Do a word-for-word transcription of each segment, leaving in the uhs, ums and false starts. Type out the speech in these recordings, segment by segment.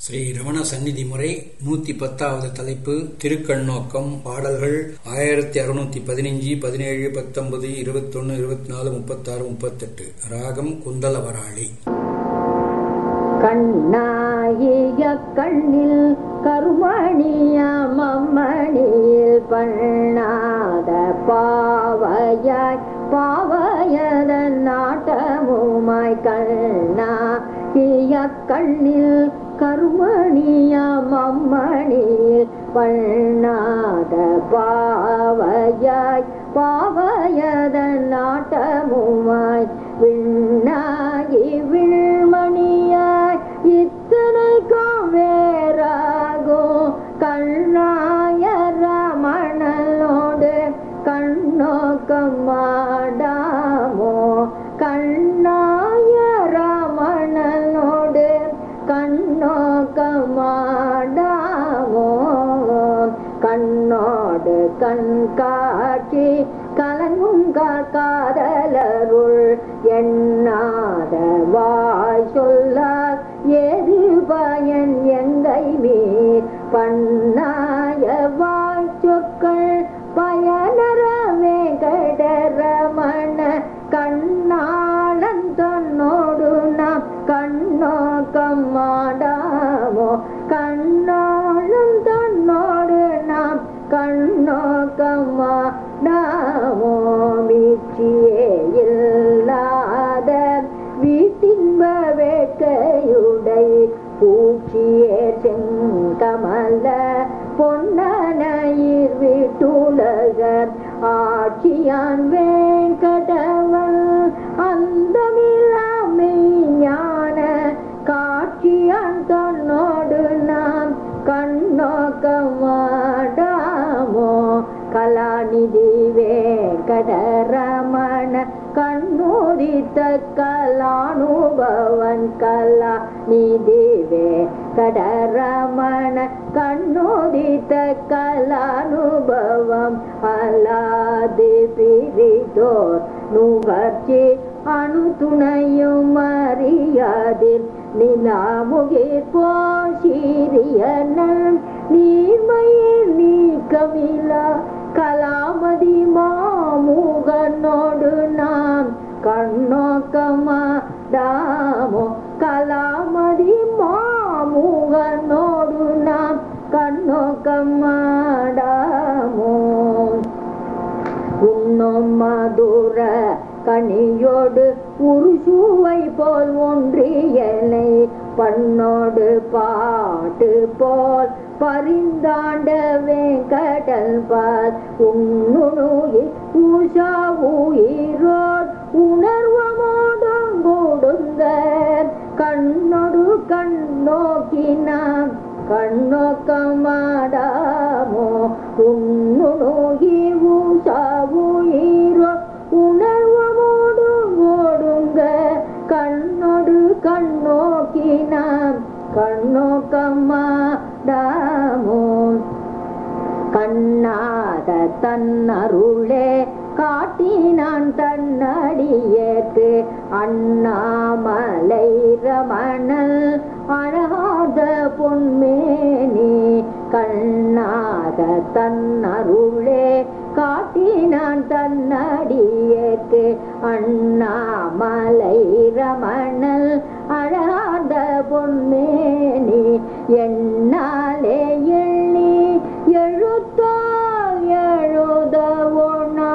ஸ்ரீ ரமண சந்நிதி முறை நூத்தி பத்தாவது தலைப்பு திருக்கண்ணோக்கம். பாடல்கள் ஆயிரத்தி அறுநூத்தி பதினஞ்சு, பதினேழு, பத்தொன்பது, இருபத்தி ஒன்னு, இருபத்தி நாலு, முப்பத்தாறு, முப்பத்தெட்டு. ராகம் குந்தலவராளி. கண்ணாயிய கண்ணில் கருமணியாம் அம்மணியில் பண்ணாத பாவையாய் பாவையதன் நாட்டமுமாய் கண்ணாயிய கண்ணில் கருமணியாம் அம்மணியில் பண்ணாத பாவையாய் பாவையதன் நாட்டமுமாய் விண்ணாகி விண்மணியாய் இத்தனைக்கும் வேறாகும் கண்ணாய ரமணனோடு கண்ணோக்கம் மாடாமோ கண்ணாய ரமணனோடு கண்ணோக்கம் மாடாமோ கண்ணோடு கண் காட்சி கலங்கும் காதலருள் எண்ணாத வாய் சொல்லால் ஏது பயன் எங்கை மீர் பண்ணாய வாய் சொற்கள் பயனரவே கடரமண கண்ணாளன் தன்னோடு நாம் கண்ணோக்கம் மாடாமோ கண்ணாளன் தன்னோடு நாம் கண்ணோக்கம் மாடாமோ மீட்சியே இல்லாத வீட்டின்ப வேட்கையுடை பூச்சியே செங்கமல பொன்னனையிர் வீட்டுலக ஆட்சியான் வேங்கடவன் அந்தமில்லாமை ஞான காட்சியான் தன்னோடு நாம் கண்ணோக்கம் மாடாமோ கலாநிதி வேங்கடரமண கண்ணூரித்த கலானுபவன் கலாநிதி வேங்கடரமண கண்ணூரித்த கலானுபவம் அல்லாது பிரிதோர் நுகர்ச்சி அணு துணையும் அறியாதில் நிலாமுகிர் போல் சீரியனன் நீர்மயிர் நீக்கமிலா கலாமதி மாமுகனோடு நாம் கண்ணோக்கமாடாமோ கலாமதி மாமுகனோடு நாம் கண்ணோக்கமாடாமோ உண்ணும் மதுர கனியோடு உருசுவை போல் ஒன்றியலை பண்ணோடு பாட்டு போல் பரிந்தாண்ட வேங்கடல் பால் உன்னுயிர் உஷா உயிரோர் உணர்வமோடும் கொடுங்க கண்ணோடு கண்ணோக்கினாம் கண்ணோக்கமாடாமோ உன்னுயிர் உஷா உயிரோர் உணர்வமோடு ஓடுங்க கண்ணோடு கண்ணோக்கினாம் கண்ணோக்கமாடாமோ கண்ணாத தன்னருளே காட்டினான் தன்னடியேற்கு அண்ணாமலை ரமணல் அழகாத பொன்மேனி கண்ணாத தன்னருளே காட்டினான் தன்னடியேற்கு அண்ணாமலை ரமணல் அழகாத பொன்மேனி என்னாலே எண்ணி எழுத்தால் எழுதவோனா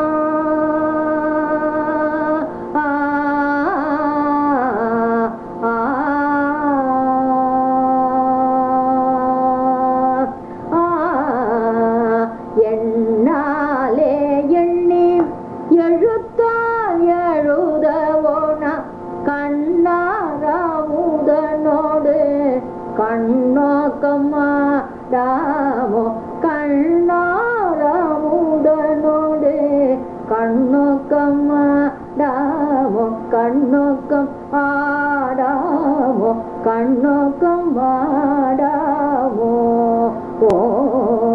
என்னாலே எண்ணி எழுத்தால் எழுதவோனா கண்ணாராமுதனோடு கண்ணோக்கமாடாமோ கண்ணாராமுதனோடு கண்ணோக்கமாடாமோ கண்ணோக்கம் ஆடாமோ கண்ணோக்கம் ஆடாமோ ஓ